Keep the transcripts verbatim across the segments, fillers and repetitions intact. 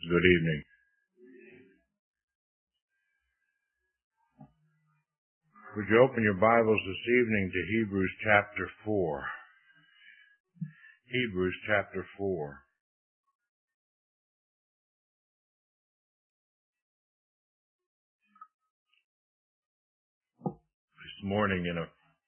Good evening. Would you open your Bibles this evening to Hebrews chapter four? Hebrews chapter four. This morning, in a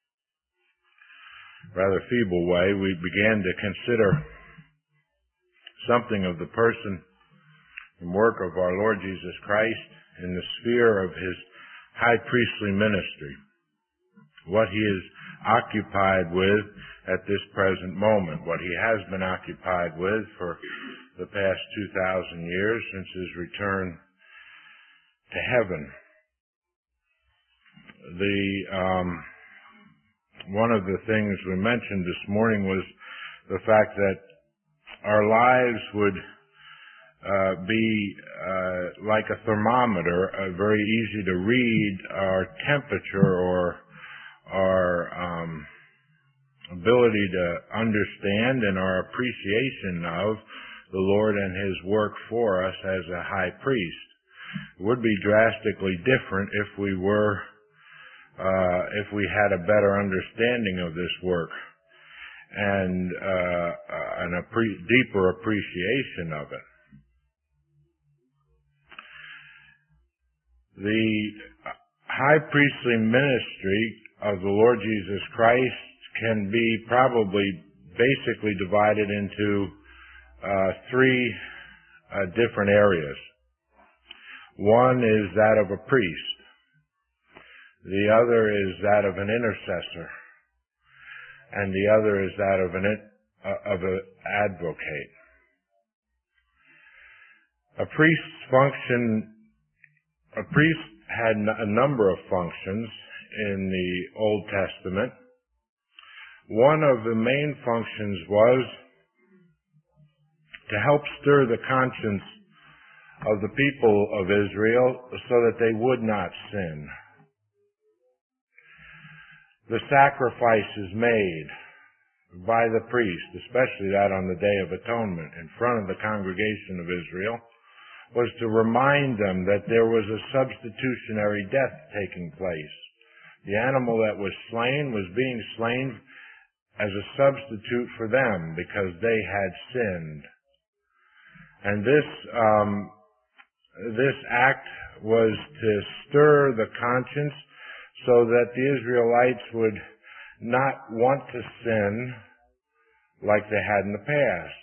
rather feeble way, we began to consider something of the person and work of our Lord Jesus Christ in the sphere of his high priestly ministry, what he is occupied with at this present moment, what he has been occupied with for the past two thousand years since his return to heaven. The um, one of the things we mentioned this morning was the fact that our lives would uh, be uh, like a thermometer, uh, very easy to read our temperature or our um, ability to understand and our appreciation of the Lord and his work for us as a high priest. It would be drastically different if we were, uh, if we had a better understanding of this work and uh, an appre- deeper appreciation of it. The high priestly ministry of the Lord Jesus Christ can be probably basically divided into uh, three uh, different areas. One is that of a priest. The other is that of an intercessor. And the other is that of an uh, of an advocate. A priest's function, a priest had a number of functions in the Old Testament. One of the main functions was to help stir the conscience of the people of Israel so that they would not sin. The sacrifices made by the priest, especially that on the Day of Atonement in front of the congregation of Israel, was to remind them that there was a substitutionary death taking place. The animal that was slain was being slain as a substitute for them because they had sinned. And this um, this act was to stir the conscience so that the Israelites would not want to sin like they had in the past.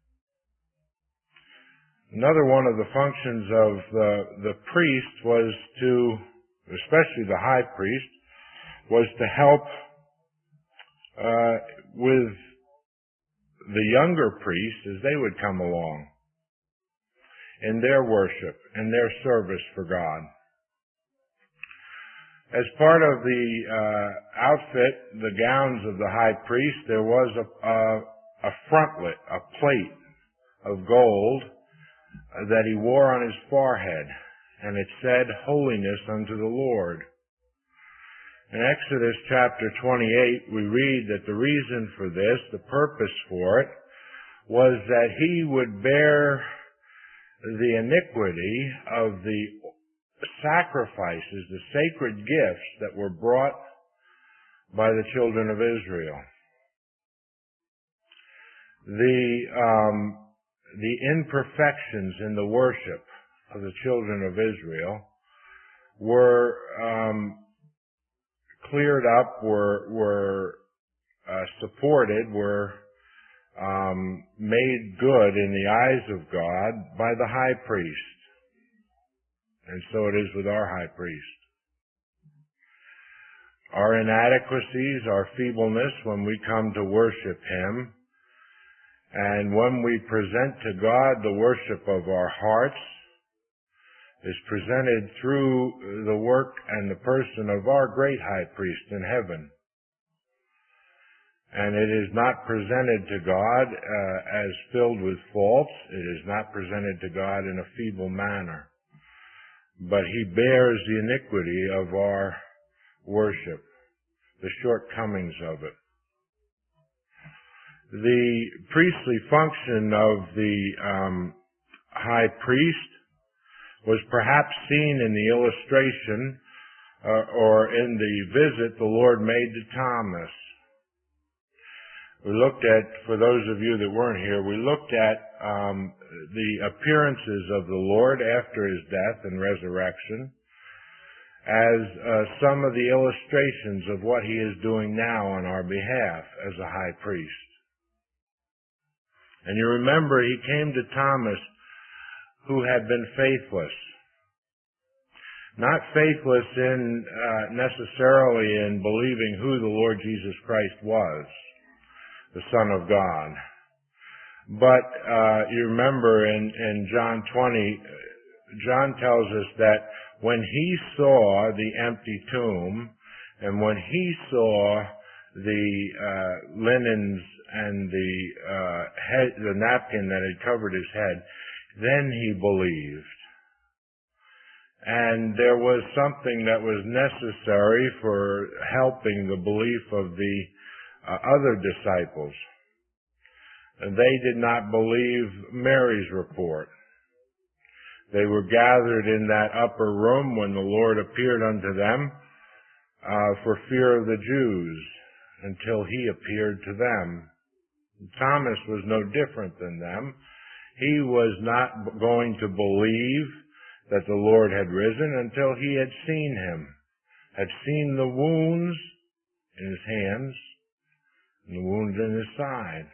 Another one of the functions of the, the priest was to, especially the high priest, was to help uh, with the younger priests as they would come along in their worship and their service for God. As part of the uh, outfit, the gowns of the high priest, there was a, a, a frontlet, a plate of gold uh, that he wore on his forehead, and it said, "Holiness unto the Lord." In Exodus chapter twenty-eight, we read that the reason for this, the purpose for it, was that he would bear the iniquity of the sacrifices, the sacred gifts that were brought by the children of Israel. The um, the imperfections in the worship of the children of Israel were um, cleared up, were were uh, supported, were um, made good in the eyes of God by the high priest. And so it is with our high priest. Our inadequacies, our feebleness when we come to worship him, and when we present to God the worship of our hearts, is presented through the work and the person of our great high priest in heaven. And it is not presented to God uh, as filled with faults. It is not presented to God in a feeble manner. But he bears the iniquity of our worship, the shortcomings of it. The priestly function of the um, high priest was perhaps seen in the illustration uh, or in the visit the Lord made to Thomas. We looked at, for those of you that weren't here, we looked at um, the appearances of the Lord after his death and resurrection as uh, some of the illustrations of what he is doing now on our behalf as a high priest. And you remember he came to Thomas who had been faithless. Not faithless in uh, necessarily in believing who the Lord Jesus Christ was, the Son of God. But uh, you remember in, in John twenty, John tells us that when he saw the empty tomb, and when he saw the uh, linens and the uh, head, the napkin that had covered his head, then he believed. And there was something that was necessary for helping the belief of the uh, other disciples. And they did not believe Mary's report. They were gathered in that upper room when the Lord appeared unto them uh, for fear of the Jews until he appeared to them. Thomas was no different than them. He was not going to believe that the Lord had risen until he had seen him, had seen the wounds in his hands and the wounds in his side.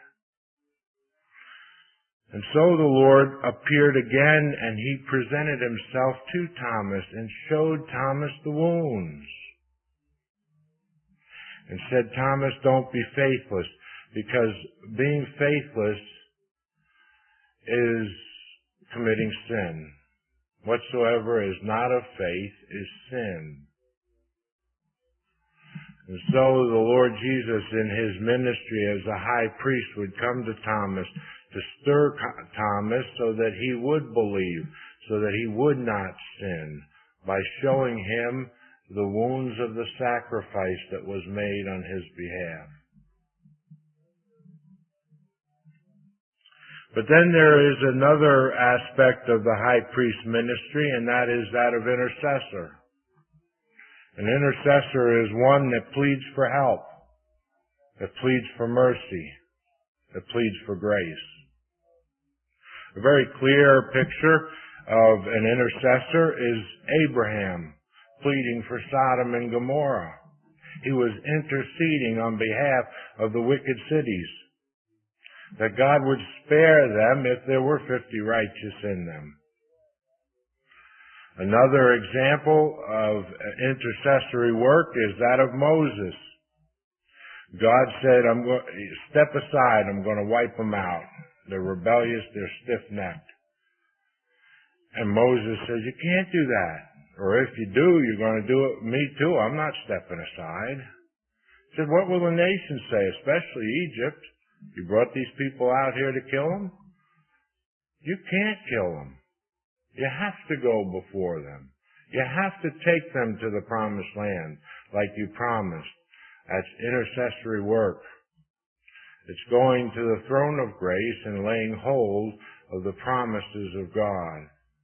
And so the Lord appeared again, and he presented himself to Thomas and showed Thomas the wounds. And said, Thomas, don't be faithless, because being faithless is committing sin. Whatsoever is not of faith is sin. And so the Lord Jesus in his ministry as a high priest would come to Thomas to stir Thomas so that he would believe, so that he would not sin, by showing him the wounds of the sacrifice that was made on his behalf. But then there is another aspect of the high priest ministry, and that is that of intercessor. An intercessor is one that pleads for help, that pleads for mercy, that pleads for grace. A very clear picture of an intercessor is Abraham pleading for Sodom and Gomorrah. He was interceding on behalf of the wicked cities, that God would spare them if there were fifty righteous in them. Another example of intercessory work is that of Moses. God said, "I'm going, step aside, I'm going to wipe them out. They're rebellious, they're stiff-necked." And Moses says, "You can't do that. Or if you do, you're going to do it me too. I'm not stepping aside." He said, "What will the nations say, especially Egypt? You brought these people out here to kill them? You can't kill them. You have to go before them. You have to take them to the promised land like you promised." That's intercessory work. It's going to the throne of grace and laying hold of the promises of God.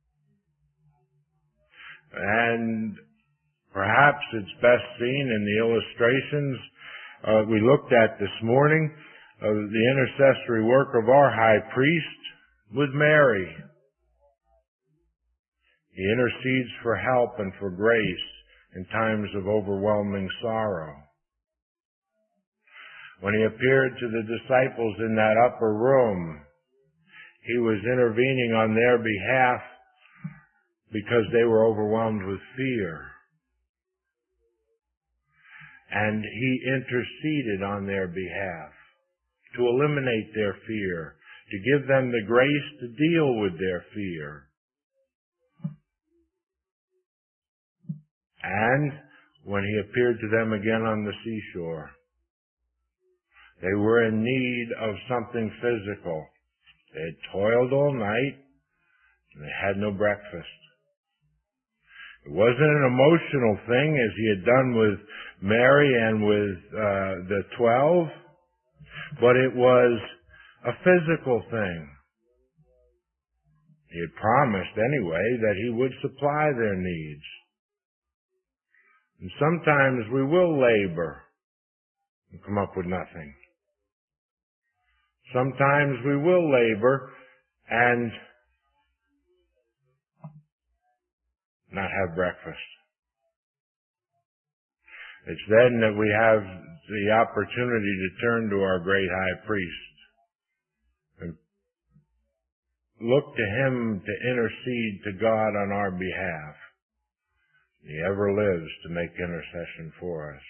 And perhaps it's best seen in the illustrations uh, we looked at this morning of the intercessory work of our high priest with Mary. He intercedes for help and for grace in times of overwhelming sorrow. When he appeared to the disciples in that upper room, he was intervening on their behalf because they were overwhelmed with fear. And he interceded on their behalf to eliminate their fear, to give them the grace to deal with their fear. And when he appeared to them again on the seashore, they were in need of something physical. They had toiled all night, and they had no breakfast. It wasn't an emotional thing as he had done with Mary and with uh, the twelve, but it was a physical thing. He had promised anyway that he would supply their needs. And sometimes we will labor and come up with nothing. Sometimes we will labor and not have breakfast. It's then that we have the opportunity to turn to our great high priest and look to him to intercede to God on our behalf. He ever lives to make intercession for us.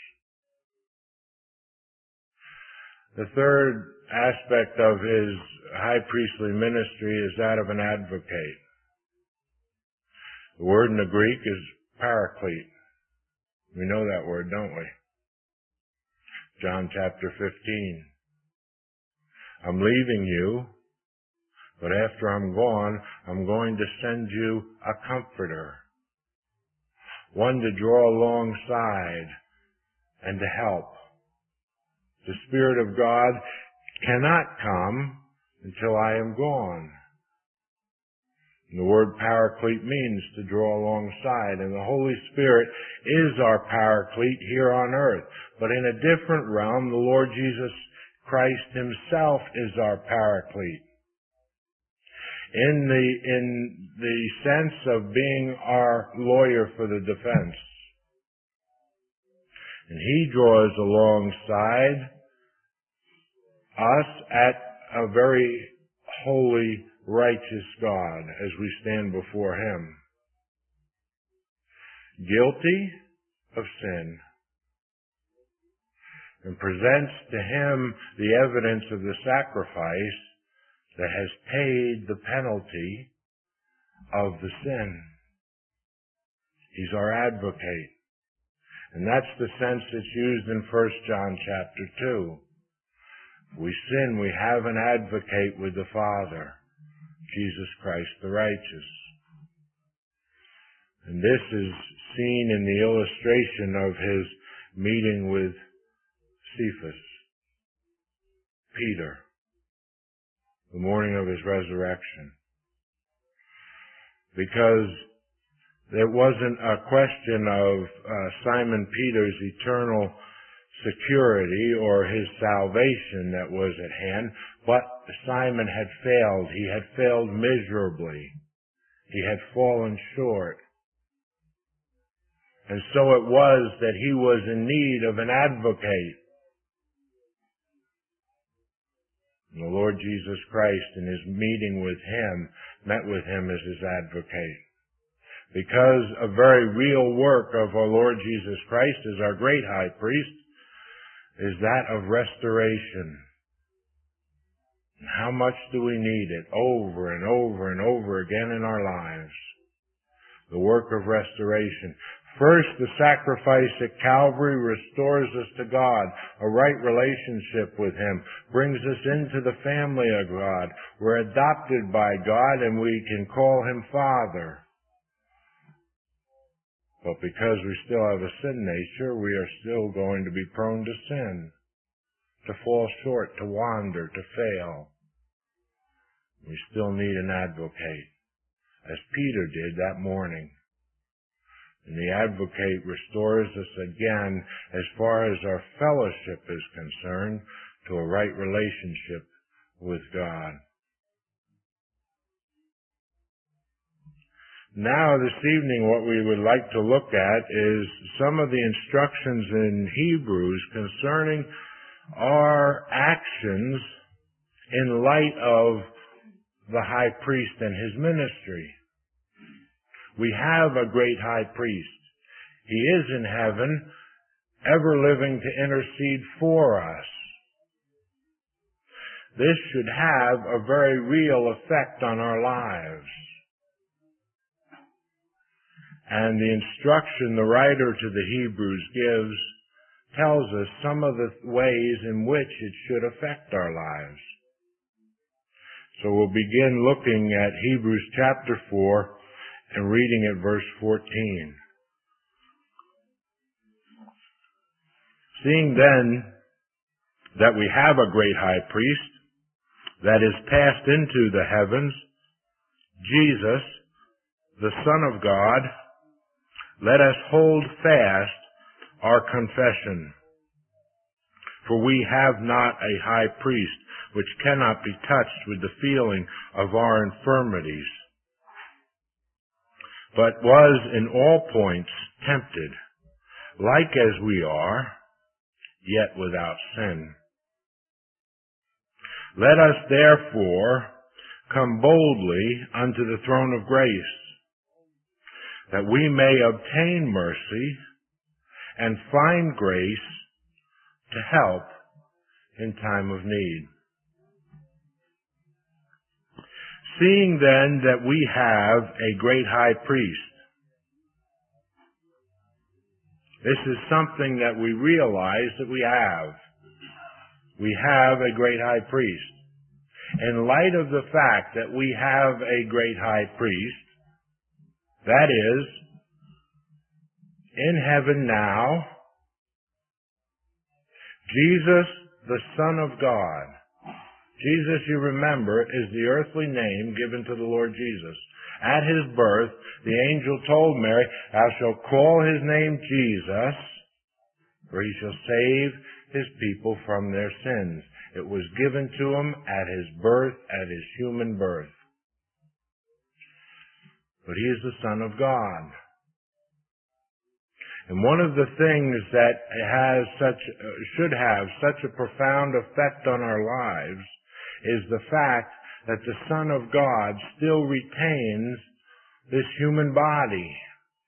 The third aspect of his high priestly ministry is that of an advocate. The word in the Greek is paraclete. We know that word, don't we? John chapter fifteen. I'm leaving you, but after I'm gone, I'm going to send you a comforter. One to draw alongside and to help. The Spirit of God cannot come until I am gone. And the word paraclete means to draw alongside, and the Holy Spirit is our paraclete here on earth. But in a different realm, the Lord Jesus Christ himself is our paraclete. In the, in the sense of being our lawyer for the defense. And he draws alongside us at a very holy, righteous God as we stand before him. Guilty of sin. And presents to him the evidence of the sacrifice that has paid the penalty of the sin. He's our advocate. And that's the sense that's used in First John chapter two. If we sin, we have an advocate with the Father, Jesus Christ the righteous. And this is seen in the illustration of his meeting with Cephas, Peter, the morning of his resurrection. Because there wasn't a question of uh, Simon Peter's eternal security or his salvation that was at hand, but Simon had failed. He had failed miserably. He had fallen short. And so it was that he was in need of an advocate. And the Lord Jesus Christ, in his meeting with him, met with him as his advocate. Because a very real work of our Lord Jesus Christ as our great high priest is that of restoration. And how much do we need it over and over and over again in our lives? The work of restoration. First, the sacrifice at Calvary restores us to God, a right relationship with him, brings us into the family of God. We're adopted by God and we can call him Father. But because we still have a sin nature, we are still going to be prone to sin, to fall short, to wander, to fail. We still need an advocate, as Peter did that morning. And the advocate restores us again, as far as our fellowship is concerned, to a right relationship with God. Now, this evening, what we would like to look at is some of the instructions in Hebrews concerning our actions in light of the high priest and his ministry. We have a great high priest. He is in heaven, ever living to intercede for us. This should have a very real effect on our lives. And the instruction the writer to the Hebrews gives tells us some of the ways in which it should affect our lives. So we'll begin looking at Hebrews chapter four and reading at verse fourteen. Seeing then that we have a great high priest that is passed into the heavens, Jesus, the Son of God, let us hold fast our confession. For we have not a high priest which cannot be touched with the feeling of our infirmities, but was in all points tempted, like as we are, yet without sin. Let us therefore come boldly unto the throne of grace, that we may obtain mercy and find grace to help in time of need. Seeing then that we have a great high priest, this is something that we realize that we have. We have a great high priest. In light of the fact that we have a great high priest, that is, in heaven now, Jesus, the Son of God. Jesus, you remember, is the earthly name given to the Lord Jesus. At his birth, the angel told Mary, "Thou shalt call his name Jesus, for he shall save his people from their sins." It was given to him at his birth, at his human birth. But he is the Son of God. And one of the things that has such, uh, should have such a profound effect on our lives is the fact that the Son of God still retains this human body.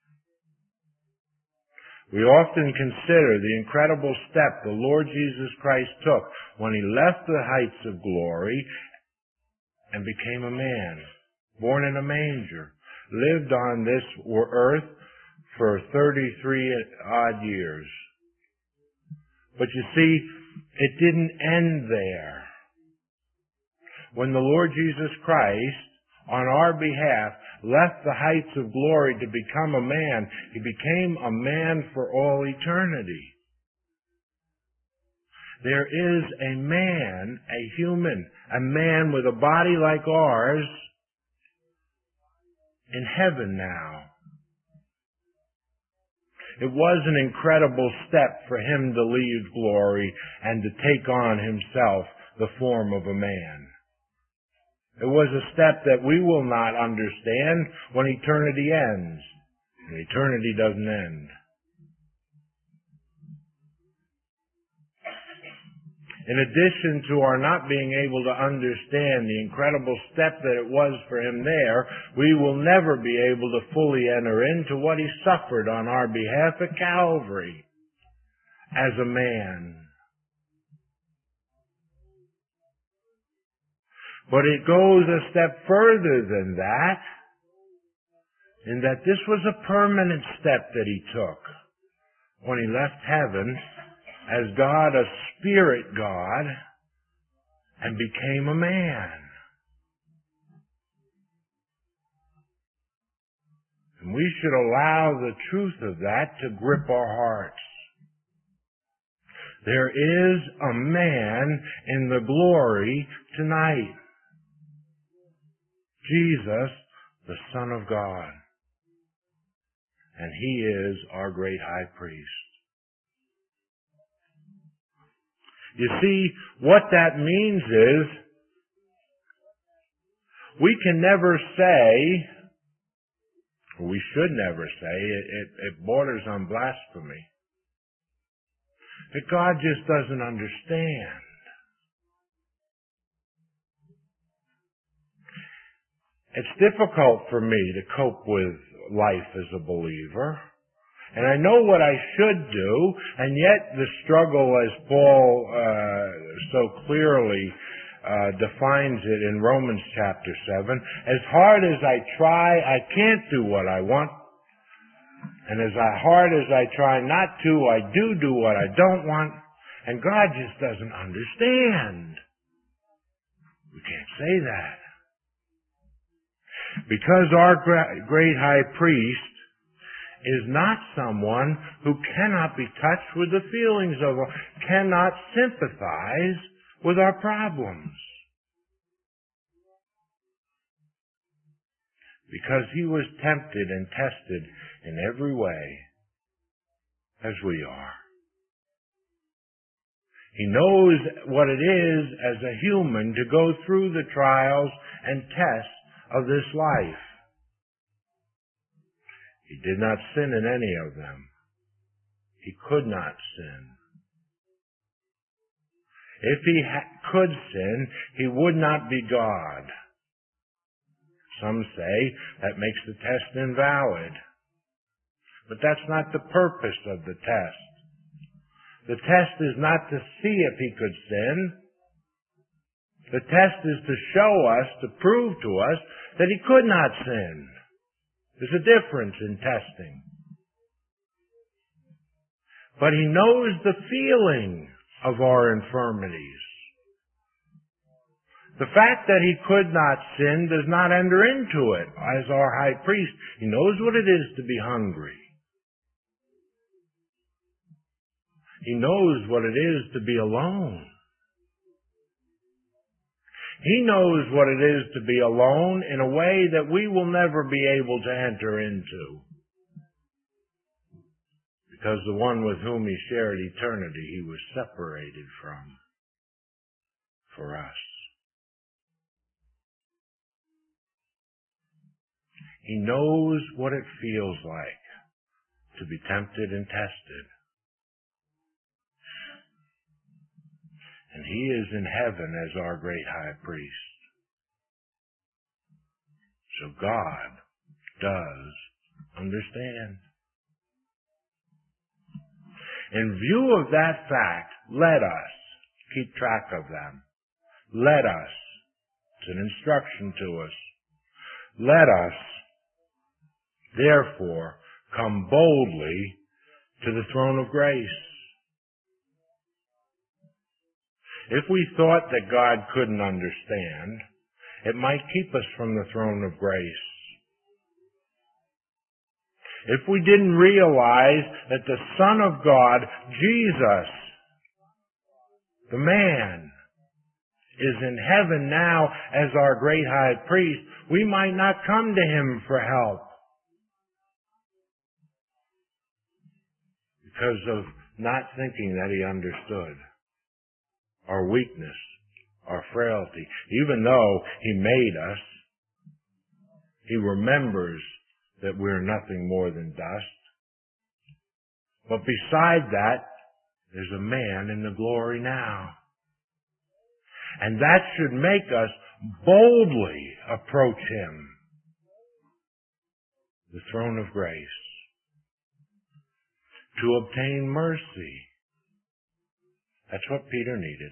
We often consider the incredible step the Lord Jesus Christ took when he left the heights of glory and became a man, born in a manger, lived on this earth for thirty-three odd years. But you see, it didn't end there. When the Lord Jesus Christ, on our behalf, left the heights of glory to become a man, he became a man for all eternity. There is a man, a human, a man with a body like ours in heaven now. It was an incredible step for him to leave glory and to take on himself the form of a man. It was a step that we will not understand when eternity ends. And eternity doesn't end. In addition to our not being able to understand the incredible step that it was for him there, we will never be able to fully enter into what he suffered on our behalf at Calvary as a man. But it goes a step further than that, in that this was a permanent step that he took when he left heaven as God, a spirit God, and became a man. And we should allow the truth of that to grip our hearts. There is a man in the glory tonight. Jesus, the Son of God. And he is our great high priest. You see, what that means is, we can never say, or we should never say, it, it, it borders on blasphemy, that God just doesn't understand. It's difficult for me to cope with life as a believer. And I know what I should do, and yet the struggle, as Paul uh, so clearly uh, defines it in Romans chapter seven, as hard as I try, I can't do what I want. And as hard as I try not to, I do do what I don't want. And God just doesn't understand. We can't say that. Because our great high priest is not someone who cannot be touched with the feelings of, cannot sympathize with our problems. because he was tempted and tested in every way as we are. He knows what it is as a human to go through the trials and tests of this life. He did not sin in any of them. He could not sin. If he ha- could sin, he would not be God. Some say that makes the test invalid. But that's not the purpose of the test. The test is not to see if he could sin. The test is to show us, to prove to us, that he could not sin. There's a difference in testing. But he knows the feeling of our infirmities. The fact that he could not sin does not enter into it. As our high priest, he knows what it is to be hungry. He knows what it is to be alone. He knows what it is to be alone in a way that we will never be able to enter into. Because the one with whom he shared eternity, he was separated from for us. He knows what it feels like to be tempted and tested. And he is in heaven as our great high priest. So God does understand. In view of that fact, let us keep track of them. Let us, it's an instruction to us, let us, therefore, come boldly to the throne of grace. If we thought that God couldn't understand, it might keep us from the throne of grace. If we didn't realize that the Son of God, Jesus, the man, is in heaven now as our great high priest, we might not come to him for help. Because of not thinking that he understood our weakness, our frailty. Even though he made us, he remembers that we're nothing more than dust. But beside that, there's a man in the glory now. And that should make us boldly approach him, the throne of grace, to obtain mercy. That's what Peter needed.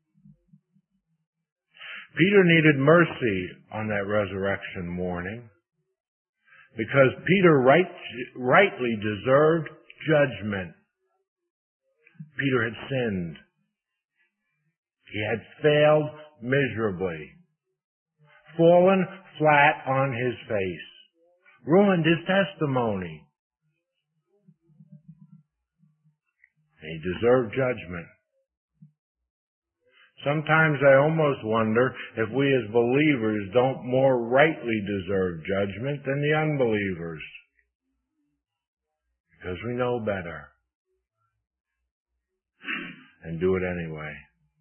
Peter needed mercy on that resurrection morning because Peter right, rightly deserved judgment. Peter had sinned. He had failed miserably, fallen flat on his face, ruined his testimony. And he deserved judgment. Sometimes I almost wonder if we as believers don't more rightly deserve judgment than the unbelievers. Because we know better. And do it anyway.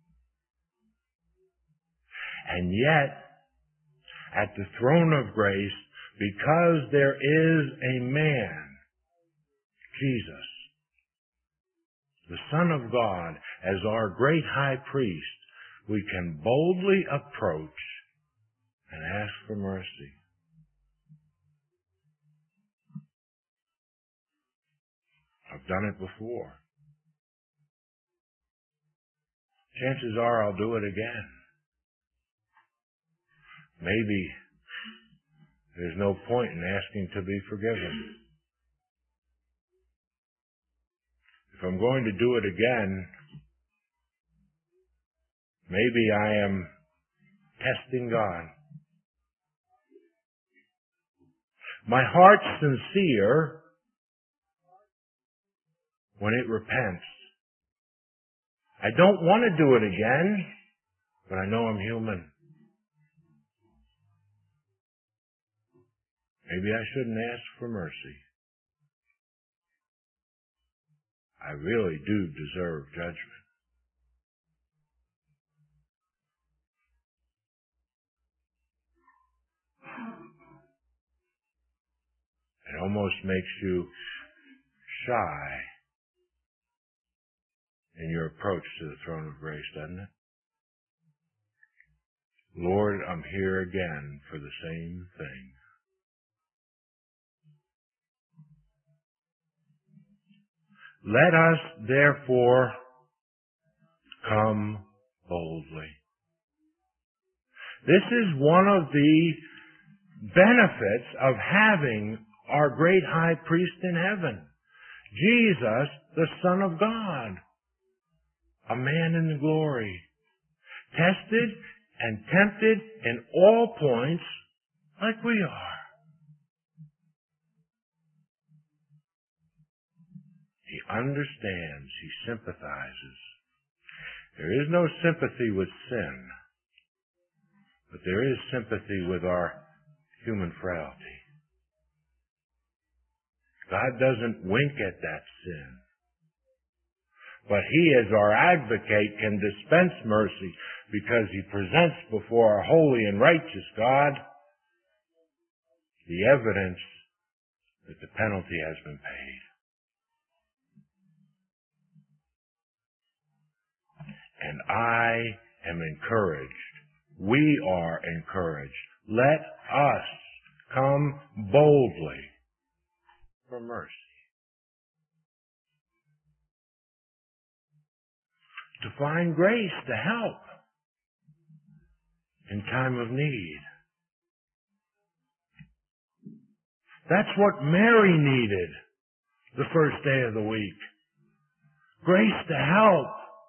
And yet, at the throne of grace, because there is a man, Jesus, the Son of God, as our great high priest, we can boldly approach and ask for mercy. I've done it before. Chances are I'll do it again. Maybe there's no point in asking to be forgiven. If I'm going to do it again, maybe I am testing God. My heart's sincere when it repents. I don't want to do it again, but I know I'm human. Maybe I shouldn't ask for mercy. I really do deserve judgment. It almost makes you shy in your approach to the throne of grace, doesn't it? Lord, I'm here again for the same thing. Let us, therefore, come boldly. This is one of the benefits of having our great high priest in heaven, Jesus, the Son of God, a man in glory, tested and tempted in all points like we are. He understands. He sympathizes. There is no sympathy with sin, but there is sympathy with our human frailty. God doesn't wink at that sin, but He, as our advocate, can dispense mercy because He presents before our holy and righteous God the evidence that the penalty has been paid. And I am encouraged. We are encouraged. Let us come boldly for mercy. To find grace to help in time of need. That's what Mary needed the first day of the week. Grace to help.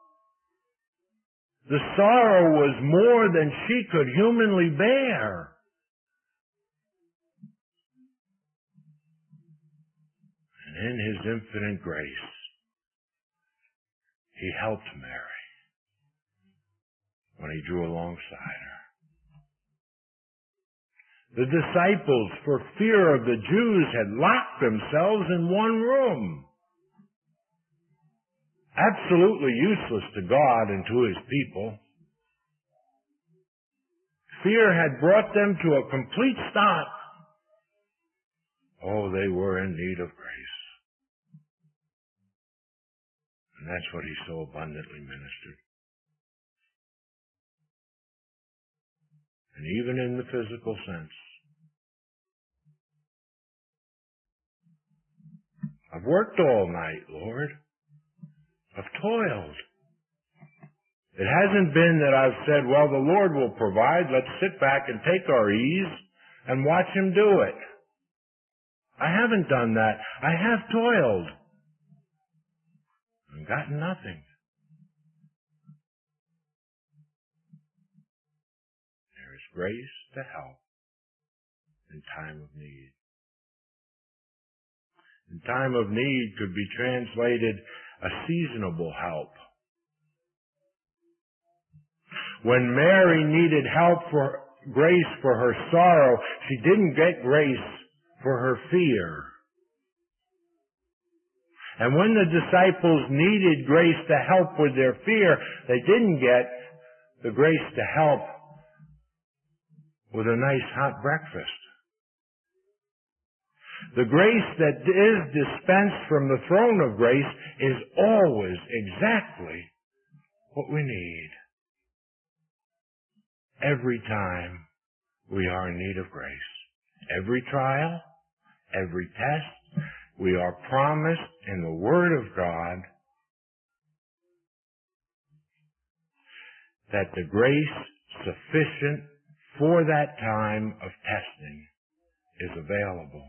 The sorrow was more than she could humanly bear. And in His infinite grace, He helped Mary when He drew alongside her. The disciples, for fear of the Jews, had locked themselves in one room. Absolutely useless to God and to His people. Fear had brought them to a complete stop. Oh, they were in need of grace. And that's what He so abundantly ministered. And even in the physical sense. I've worked all night, Lord. I've toiled. It hasn't been that I've said, well, the Lord will provide. Let's sit back and take our ease and watch Him do it. I haven't done that. I have toiled and gotten nothing. There is grace to help in time of need. In time of need could be translated a seasonable help. When Mary needed help for grace for her sorrow, she didn't get grace for her fear. And when the disciples needed grace to help with their fear, they didn't get the grace to help with a nice hot breakfast. The grace that is dispensed from the throne of grace is always exactly what we need. Every time we are in need of grace. Every trial, every test, we are promised in the Word of God that the grace sufficient for that time of testing is available.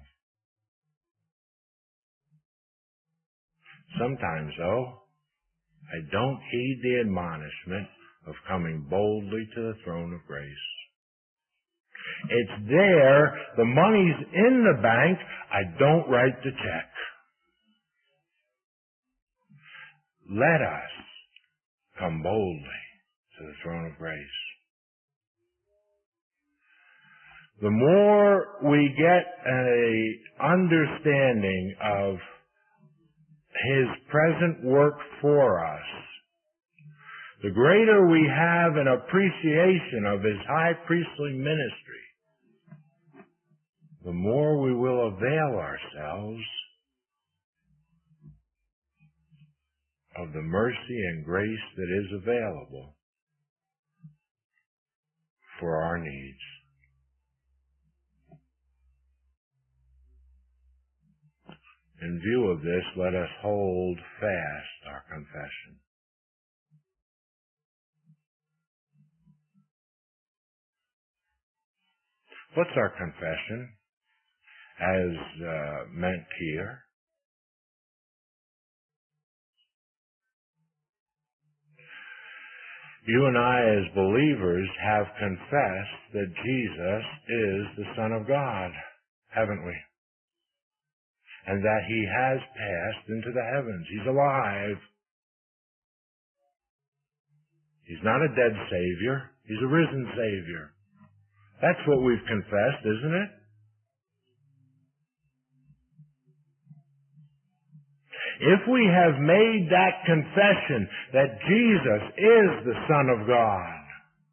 Sometimes, though, I don't heed the admonishment of coming boldly to the throne of grace. It's there, the money's in the bank, I don't write the check. Let us come boldly to the throne of grace. the more we get an understanding of His present work for us, the greater we have an appreciation of His high priestly ministry, the more we will avail ourselves of the mercy and grace that is available for our needs. In view of this, let us hold fast our confession. What's our confession as uh, meant here? You and I as believers have confessed that Jesus is the Son of God, haven't we? And that He has passed into the heavens. He's alive. He's not a dead Savior. He's a risen Savior. That's what we've confessed, isn't it? If we have made that confession that Jesus is the Son of God,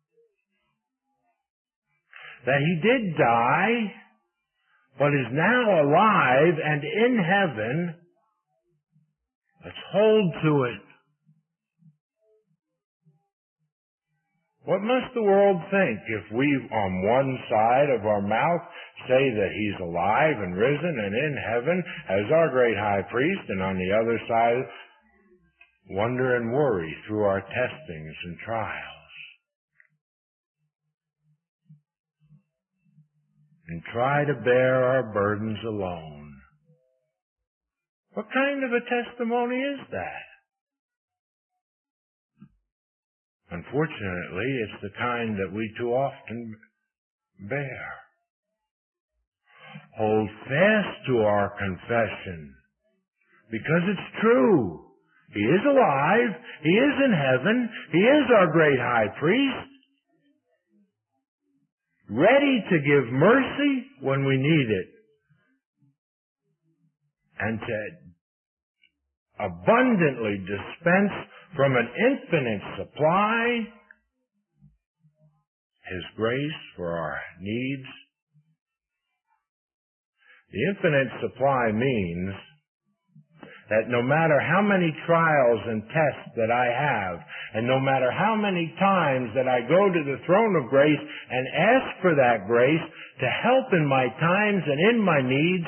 that He did die, but is now alive and in heaven, let's hold to it. What must the world think if we, on one side of our mouth, say that He's alive and risen and in heaven as our great high priest, and on the other side, wonder and worry through our testings and trials, and try to bear our burdens alone? What kind of a testimony is that? Unfortunately, it's the kind that we too often bear. Hold fast to our confession, because it's true. He is alive. He is in heaven. He is our great high priest, ready to give mercy when we need it, and to abundantly dispense from an infinite supply His grace for our needs. The infinite supply means that no matter how many trials and tests that I have, and no matter how many times that I go to the throne of grace and ask for that grace to help in my times and in my needs,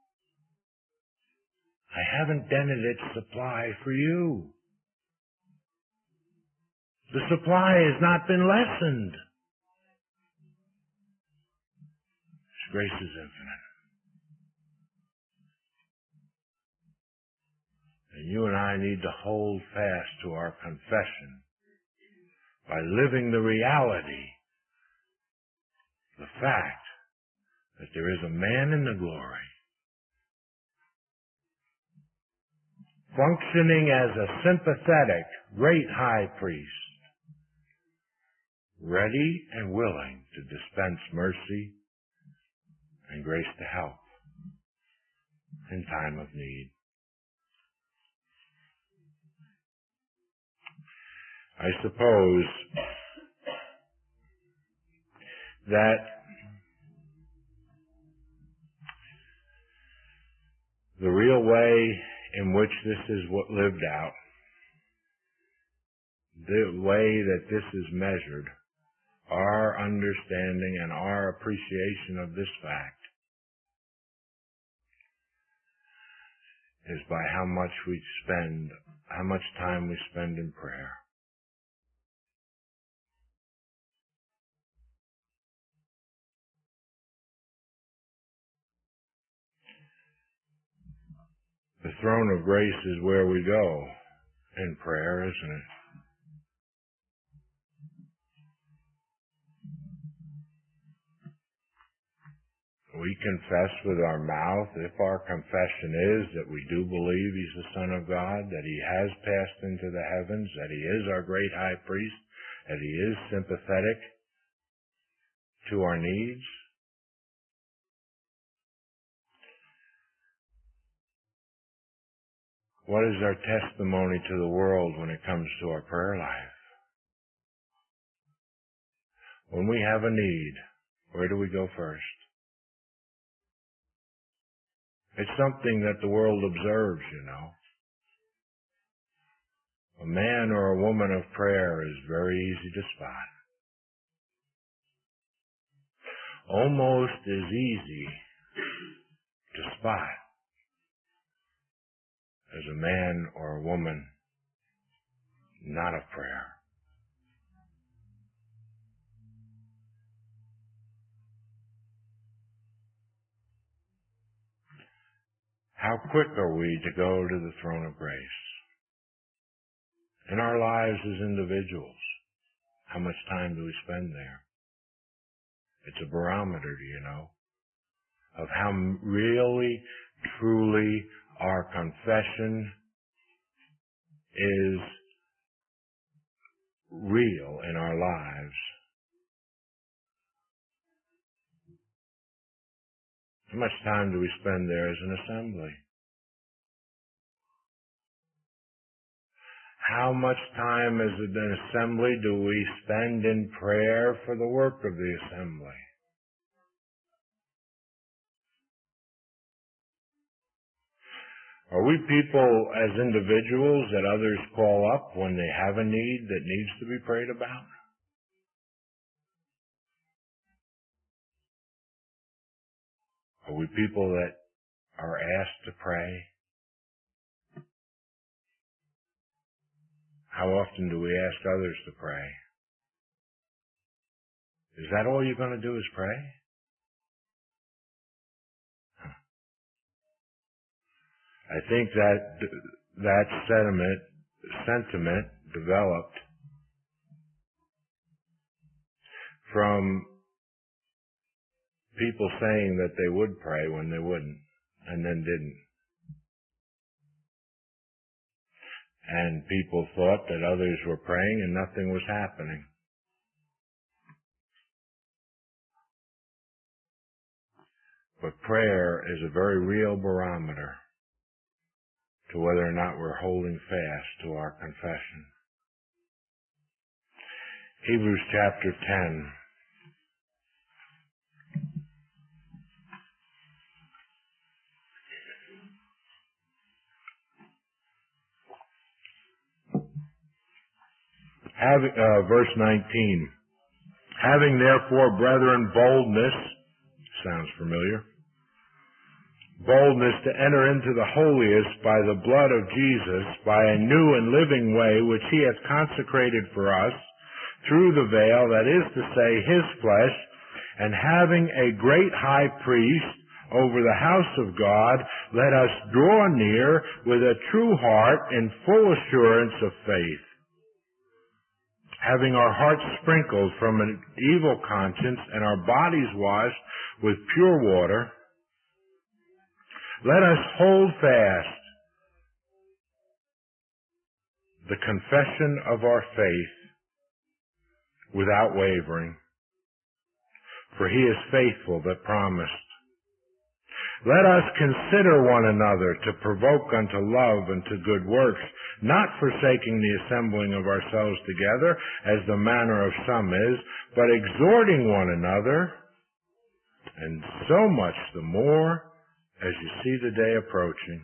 I haven't dented its supply for you. The supply has not been lessened. His grace is infinite. And you and I need to hold fast to our confession by living the reality, the fact that there is a man in the glory, functioning as a sympathetic, great high priest, ready and willing to dispense mercy and grace to help in time of need. I suppose that the real way in which this is lived out, the way that this is measured, our understanding and our appreciation of this fact, is by how much we spend, how much time we spend in prayer. The throne of grace is where we go in prayer, isn't it? We confess with our mouth, if our confession is that we do believe He's the Son of God, that He has passed into the heavens, that He is our great high priest, that He is sympathetic to our needs, What is our testimony to the world when it comes to our prayer life? When we have a need, where do we go first? It's something that the world observes, you know. A man or a woman of prayer is very easy to spot. Almost as easy to spot as a man or a woman not of prayer. How quick are we to go to the throne of grace? In our lives as individuals, how much time do we spend there? It's a barometer, you know, of how really, truly our confession is real in our lives. How much time do we spend there as an assembly? How much time as an assembly do we spend in prayer for the work of the assembly? Are we people as individuals that others call up when they have a need that needs to be prayed about? Are we people that are asked to pray? How often do we ask others to pray? Is that all you're going to do is pray? Huh. I think that that sentiment, sentiment developed from people saying that they would pray when they wouldn't, and then didn't. And people thought that others were praying and nothing was happening. But prayer is a very real barometer to whether or not we're holding fast to our confession. Hebrews chapter ten. Having, uh, verse nineteen. Having therefore, brethren, boldness, sounds familiar, boldness to enter into the holiest by the blood of Jesus, by a new and living way which he hath consecrated for us, through the veil, that is to say, his flesh, and having a great high priest over the house of God, let us draw near with a true heart in full assurance of faith, having our hearts sprinkled from an evil conscience and our bodies washed with pure water. Let us hold fast the confession of our faith without wavering, for he is faithful that promised. Let us consider one another to provoke unto love and to good works, not forsaking the assembling of ourselves together, as the manner of some is, but exhorting one another, and so much the more as you see the day approaching.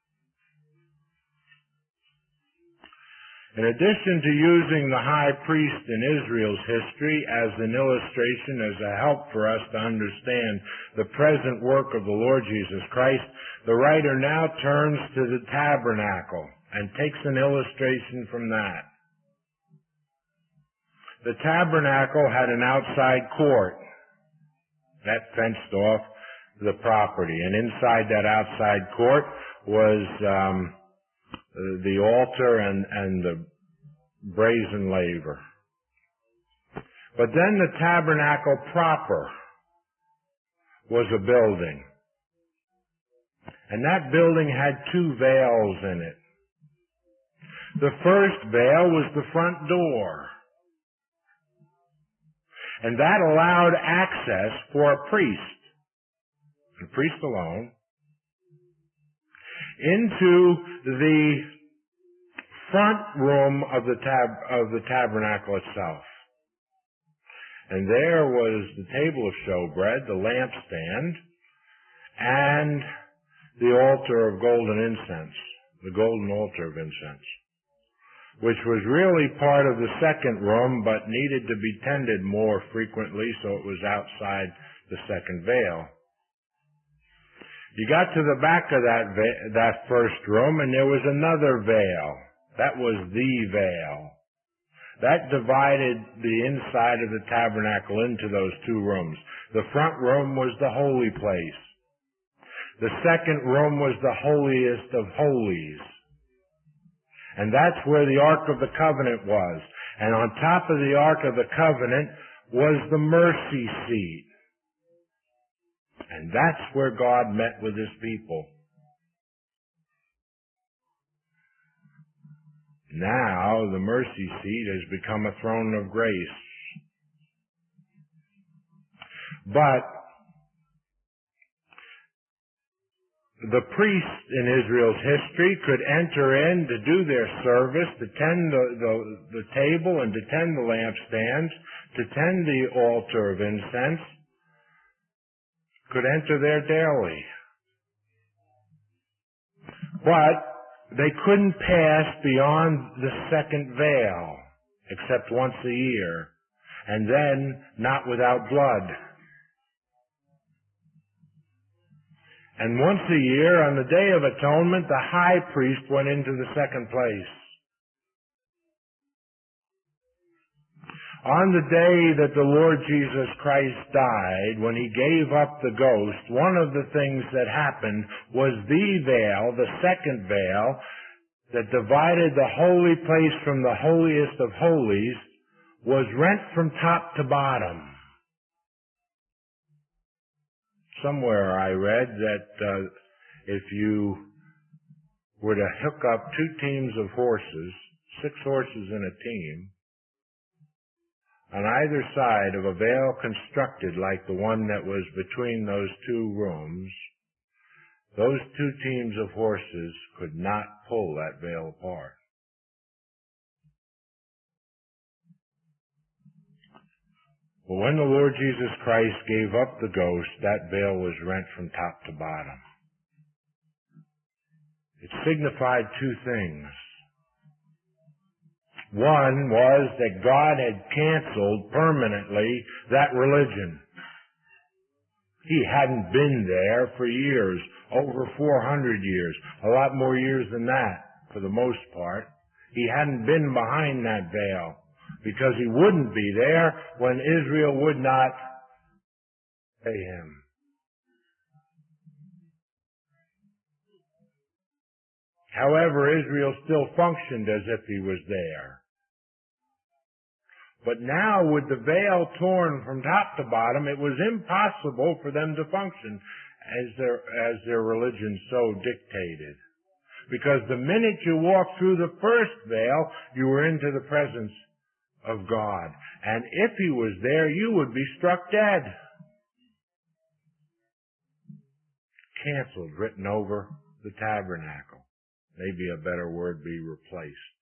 In addition to using the high priest in Israel's history as an illustration, as a help for us to understand the present work of the Lord Jesus Christ, the writer now turns to the tabernacle and takes an illustration from that. The tabernacle had an outside court that fenced off the property, and inside that outside court was um, the altar and, and the brazen laver. But then the tabernacle proper was a building, and that building had two veils in it. The first veil was the front door, and that allowed access for a priest, a priest alone, into the front room of the tab of the tabernacle itself. And there was the table of showbread, the lampstand, and the altar of golden incense, the golden altar of incense, which was really part of the second room but needed to be tended more frequently, so it was outside the second veil. You got to the back of that va- that first room, and there was another veil. That was the veil. That divided the inside of the tabernacle into those two rooms. The front room was the holy place. The second room was the holiest of holies. And that's where the Ark of the Covenant was. And on top of the Ark of the Covenant was the mercy seat. And that's where God met with His people. Now the mercy seat has become a throne of grace. But the priests in Israel's history could enter in to do their service, to tend the, the, the table and to tend the lampstands, to tend the altar of incense, could enter there daily. But they couldn't pass beyond the second veil, except once a year, and then not without blood. And once a year, on the Day of Atonement, the high priest went into the second place. On the day that the Lord Jesus Christ died, when He gave up the ghost, one of the things that happened was the veil, the second veil, that divided the holy place from the holiest of holies, was rent from top to bottom. Somewhere I read that uh, if you were to hook up two teams of horses, six horses in a team, on either side of a veil constructed like the one that was between those two rooms, those two teams of horses could not pull that veil apart. Well, when the Lord Jesus Christ gave up the ghost, that veil was rent from top to bottom. It signified two things. One was that God had canceled permanently that religion. He hadn't been there for years, over four hundred years, a lot more years than that for the most part. He hadn't been behind that veil because He wouldn't be there when Israel would not pay Him. However, Israel still functioned as if He was there. But now, with the veil torn from top to bottom, it was impossible for them to function as their, as their religion so dictated. Because the minute you walked through the first veil, you were into the presence of God. And if He was there, you would be struck dead. Canceled, written over the tabernacle. Maybe a better word be replaced.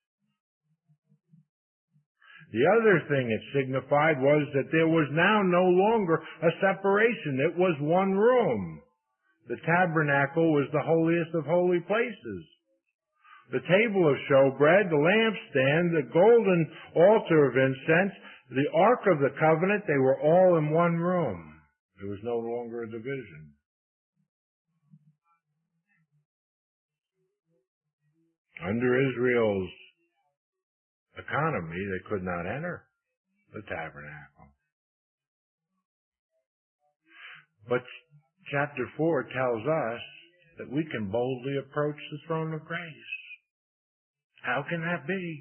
The other thing it signified was that there was now no longer a separation. It was one room. The tabernacle was the holiest of holy places. The table of showbread, the lampstand, the golden altar of incense, the Ark of the Covenant, they were all in one room. There was no longer a division. Under Israel's economy, they could not enter the tabernacle. But chapter four tells us that we can boldly approach the throne of grace. How can that be?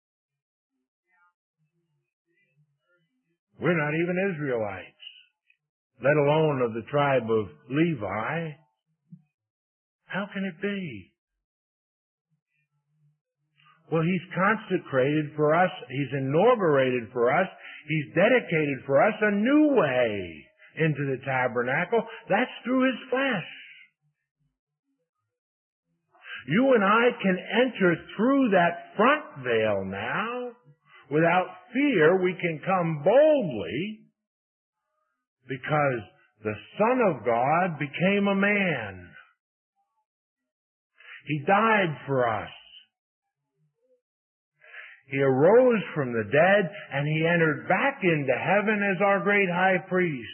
We're not even Israelites, let alone of the tribe of Levi. How can it be? Well, He's consecrated for us, He's inaugurated for us, He's dedicated for us a new way into the tabernacle. That's through His flesh. You and I can enter through that front veil now. Without fear, we can come boldly because the Son of God became a man. He died for us. He arose from the dead and he entered back into heaven as our great high priest.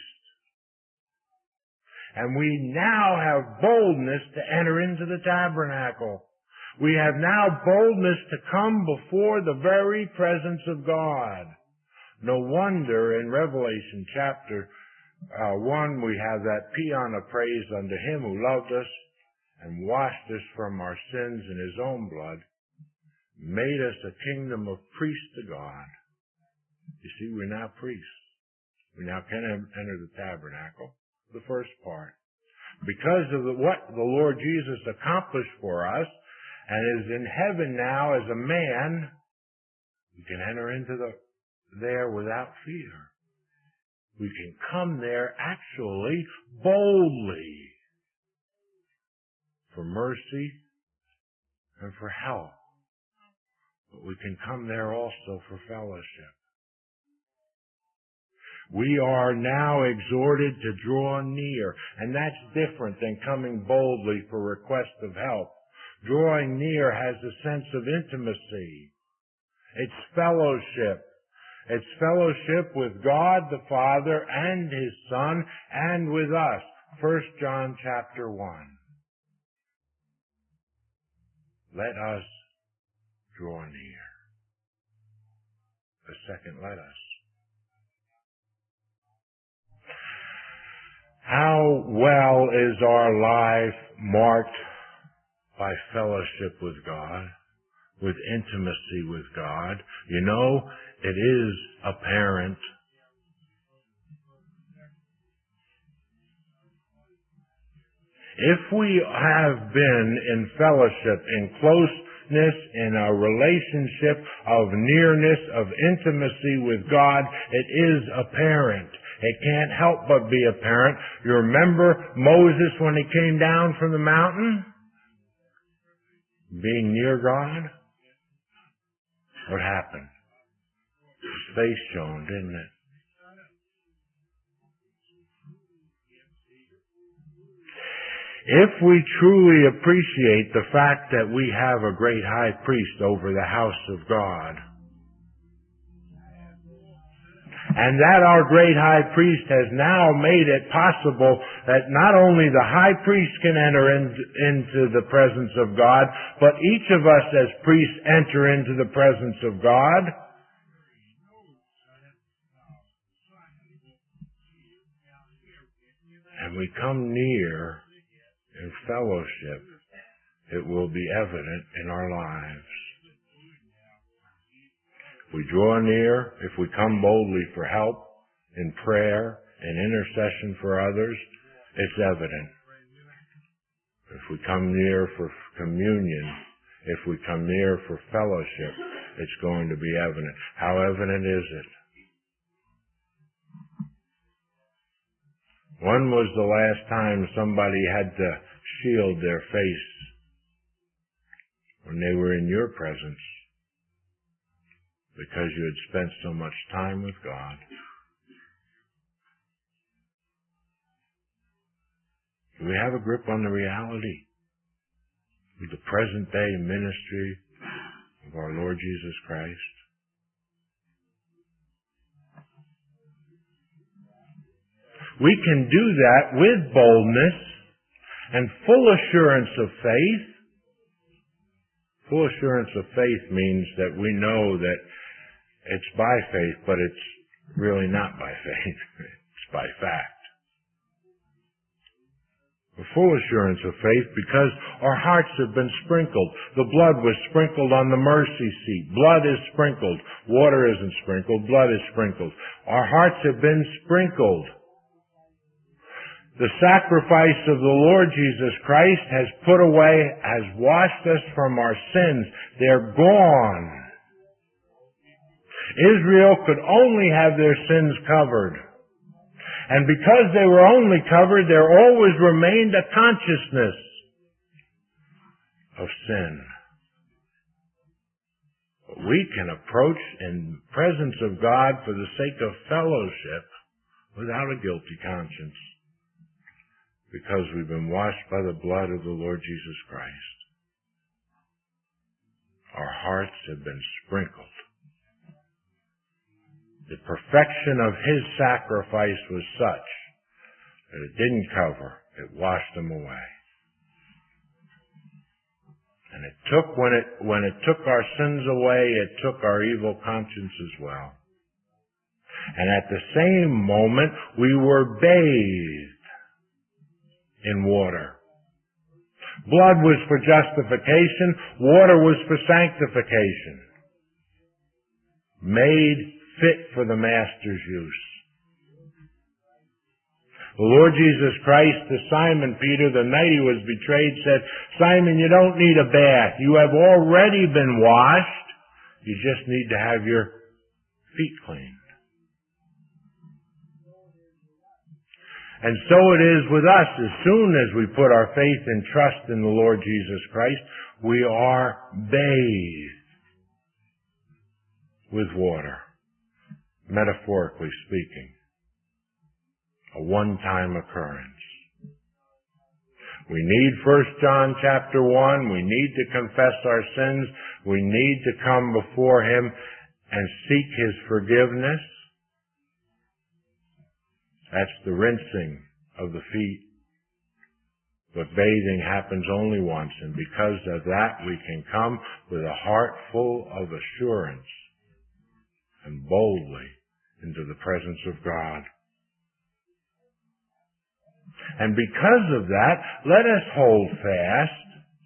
And we now have boldness to enter into the tabernacle. We have now boldness to come before the very presence of God. No wonder in Revelation chapter uh, one we have that paean of praise unto him who loved us and washed us from our sins in his own blood, made us a kingdom of priests to God. You see, we're now priests. We now can enter the tabernacle, the first part. Because of the, what the Lord Jesus accomplished for us, and is in heaven now as a man, we can enter into the there without fear. We can come there actually boldly for mercy and for help. But we can come there also for fellowship. We are now exhorted to draw near, and that's different than coming boldly for request of help. Drawing near has a sense of intimacy. It's fellowship. It's fellowship with God the Father and His Son and with us. First John chapter one. Let us draw near. The second, let us. How well is our life marked by fellowship with God, with intimacy with God? You know, it is apparent. If we have been in fellowship, in closeness, in a relationship of nearness, of intimacy with God, it is apparent. It can't help but be apparent. You remember Moses when he came down from the mountain? Being near God? What happened? His face shone, didn't it? If we truly appreciate the fact that we have a great high priest over the house of God, and that our great high priest has now made it possible that not only the high priest can enter in, into the presence of God, but each of us as priests enter into the presence of God. And we come near in fellowship, it will be evident in our lives. If we draw near, if we come boldly for help, in prayer, in intercession for others, it's evident. If we come near for communion, if we come near for fellowship, it's going to be evident. How evident is it? When was the last time somebody had to shield their face when they were in your presence because you had spent so much time with God? Do we have a grip on the reality of the present day ministry of our Lord Jesus Christ? We can do that with boldness and full assurance of faith. Full assurance of faith means that we know that it's by faith, but it's really not by faith. It's by fact. A full assurance of faith because our hearts have been sprinkled. The blood was sprinkled on the mercy seat. Blood is sprinkled. Water isn't sprinkled. Blood is sprinkled. Our hearts have been sprinkled. The sacrifice of the Lord Jesus Christ has put away, has washed us from our sins. They're gone. Israel could only have their sins covered. And because they were only covered, there always remained a consciousness of sin. But we can approach in the presence of God for the sake of fellowship without a guilty conscience, because we've been washed by the blood of the Lord Jesus Christ. Our hearts have been sprinkled. The perfection of His sacrifice was such that it didn't cover, it washed them away. And it took, when it, when it took our sins away, it took our evil conscience as well. And at the same moment, we were bathed in water. Blood was for justification, water was for sanctification. Made fit for the Master's use. The Lord Jesus Christ to Simon Peter, the night He was betrayed, said, Simon, you don't need a bath. You have already been washed. You just need to have your feet cleaned. And so it is with us. As soon as we put our faith and trust in the Lord Jesus Christ, we are bathed with water, metaphorically speaking. A one-time occurrence. We need First John chapter one. We need to confess our sins. We need to come before Him and seek His forgiveness. That's the rinsing of the feet. But bathing happens only once, and because of that we can come with a heart full of assurance and boldly into the presence of God. And because of that, let us hold fast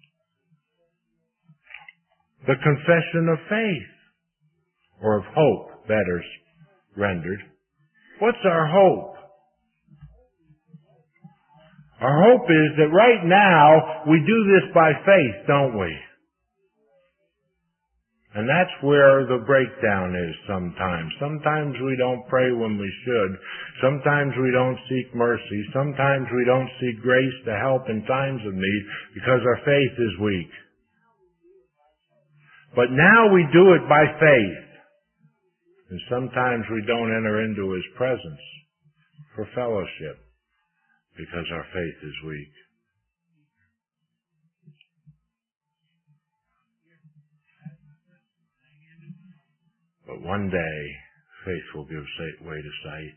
the confession of faith, or of hope, better rendered. What's our hope? Our hope is that right now we do this by faith, don't we? And that's where the breakdown is sometimes. Sometimes we don't pray when we should. Sometimes we don't seek mercy. Sometimes we don't seek grace to help in times of need because our faith is weak. But now we do it by faith. And sometimes we don't enter into His presence for fellowship because our faith is weak. But one day, faith will give way to sight.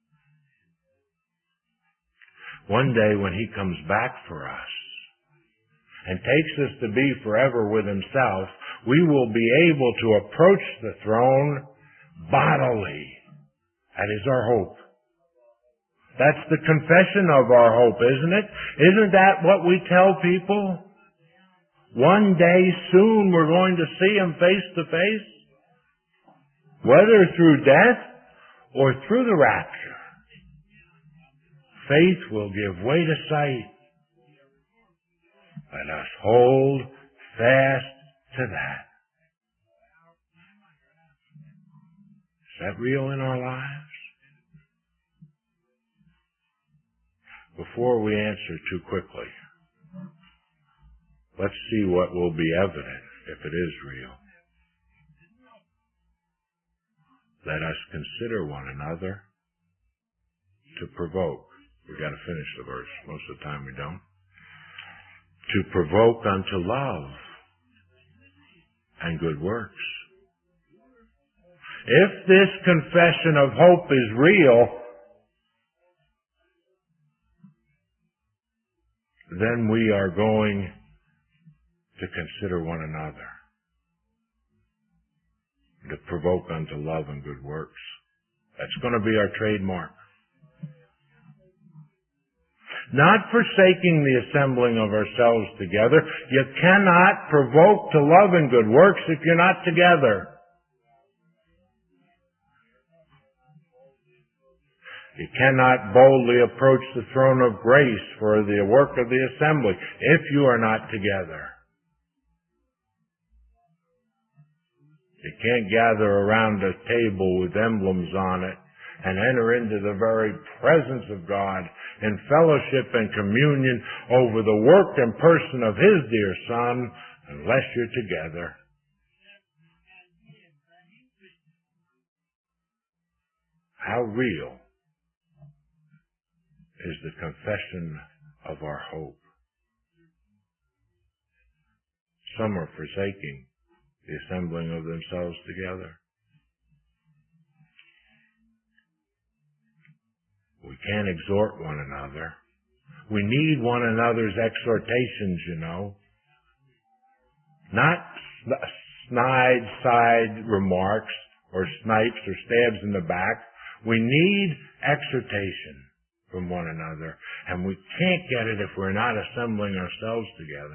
One day when He comes back for us and takes us to be forever with Himself, we will be able to approach the throne bodily. That is our hope. That's the confession of our hope, isn't it? Isn't that what we tell people? One day soon we're going to see Him face to face. Whether through death or through the rapture, faith will give way to sight. Let us hold fast to that. Is that real in our lives? Before we answer too quickly, let's see what will be evident if it is real. Let us consider one another to provoke. We've got to finish the verse. Most of the time we don't. To provoke unto love and good works. If this confession of hope is real, then we are going to consider one another. To provoke unto love and good works. That's going to be our trademark. Not forsaking the assembling of ourselves together. You cannot provoke to love and good works if you're not together. You cannot boldly approach the throne of grace for the work of the assembly if you are not together. You can't gather around a table with emblems on it and enter into the very presence of God in fellowship and communion over the work and person of His dear Son unless you're together. How real is the confession of our hope? Some are forsaking the assembling of themselves together. We can't exhort one another. We need one another's exhortations, you know. Not snide side remarks or snipes or stabs in the back. We need exhortation from one another, and we can't get it if we're not assembling ourselves together.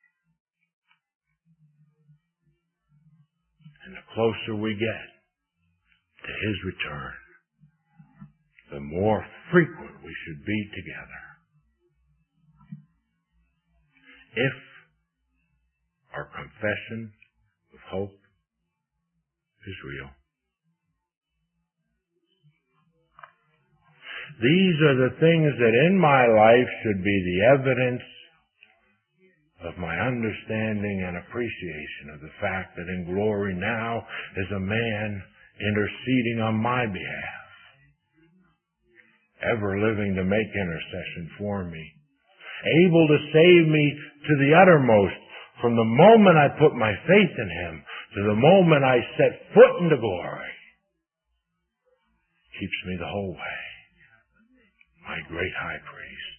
And the closer we get to His return, the more frequent we should be together. If our confession of hope is real. These are the things that in my life should be the evidence of my understanding and appreciation of the fact that in glory now is a man interceding on my behalf, ever living to make intercession for me, able to save me to the uttermost from the moment I put my faith in Him to the moment I set foot into glory. Keeps me the whole way. My great high priest.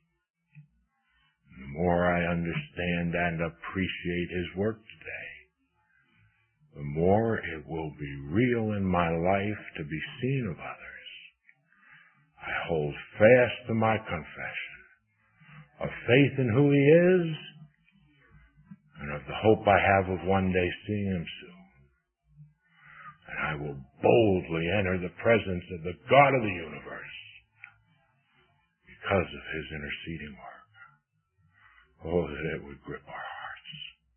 The more I understand and appreciate His work today, the more it will be real in my life to be seen of others. I hold fast to my confession of faith in who He is and of the hope I have of one day seeing Him soon. And I will boldly enter the presence of the God of the universe because of His interceding work. Oh, that it would grip our hearts.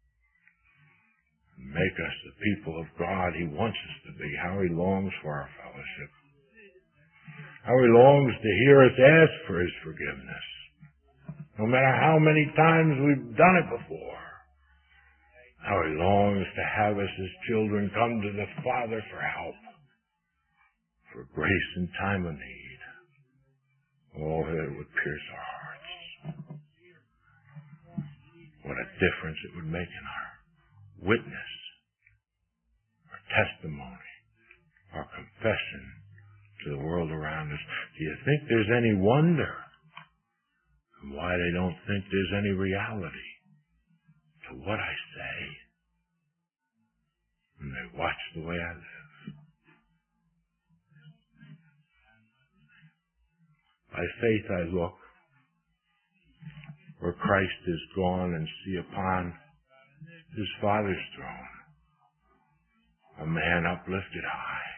Make us the people of God He wants us to be. How He longs for our fellowship. How He longs to hear us ask for His forgiveness. No matter how many times we've done it before. How He longs to have us as children come to the Father for help. For grace in time of need. Oh, that it would pierce our hearts. What a difference it would make in our witness, our testimony, our confession to the world around us. Do you think there's any wonder in why they don't think there's any reality to what I say when they watch the way I live? By faith I look where Christ is gone and see upon His Father's throne a man uplifted high.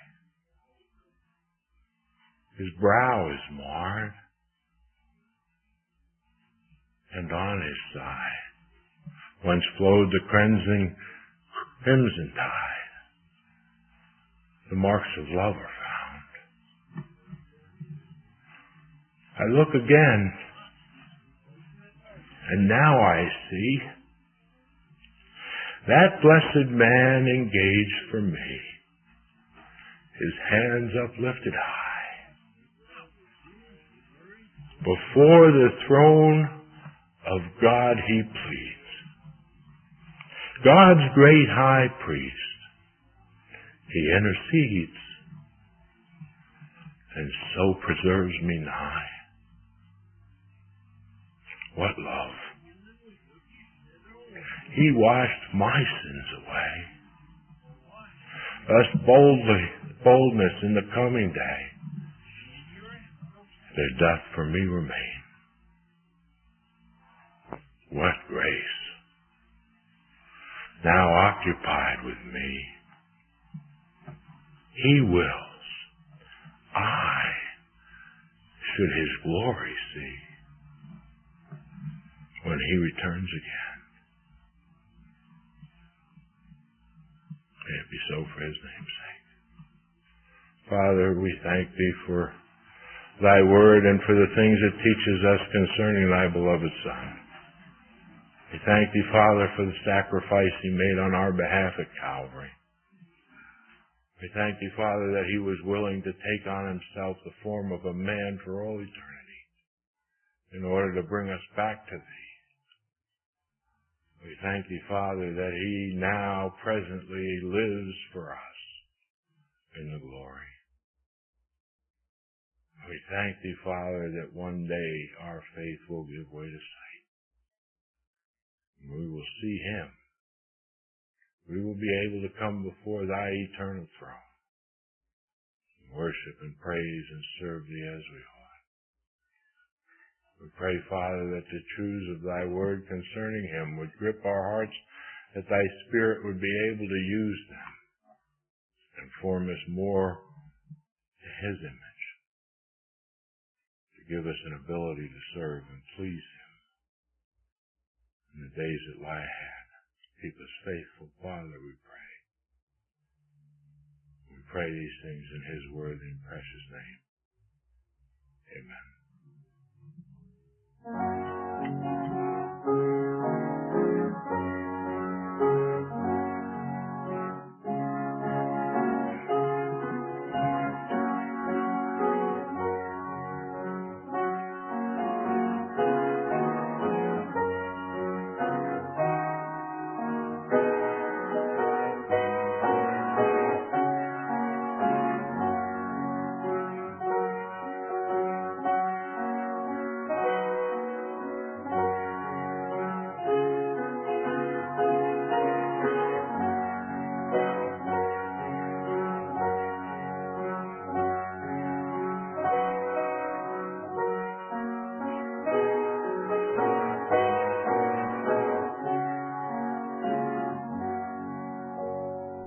His brow is marred, and on His side whence flowed the cleansing crimson tide. The marks of love are found. I look again, and now I see that blessed man engaged for me, his hands uplifted high. Before the throne of God he pleads. God's great high priest, he intercedes, and so preserves me nigh. What love! He washed my sins away. Thus boldly, boldness in the coming day, there doth for me remain. What grace! Now occupied with me, He wills I should His glory see when He returns again. May it be so for His name's sake. Father, we thank Thee for Thy word and for the things it teaches us concerning Thy beloved Son. We thank Thee, Father, for the sacrifice He made on our behalf at Calvary. We thank Thee, Father, that He was willing to take on Himself the form of a man for all eternity in order to bring us back to Thee. We thank Thee, Father, that He now presently lives for us in the glory. We thank Thee, Father, that one day our faith will give way to sight. We will see Him. We will be able to come before Thy eternal throne and worship and praise and serve Thee as we ought. We pray, Father, that the truths of Thy word concerning Him would grip our hearts, that Thy Spirit would be able to use them and form us more to His image, to give us an ability to serve and please Him in the days that lie ahead. Keep us faithful, Father, we pray. We pray these things in His worthy and precious name. Amen.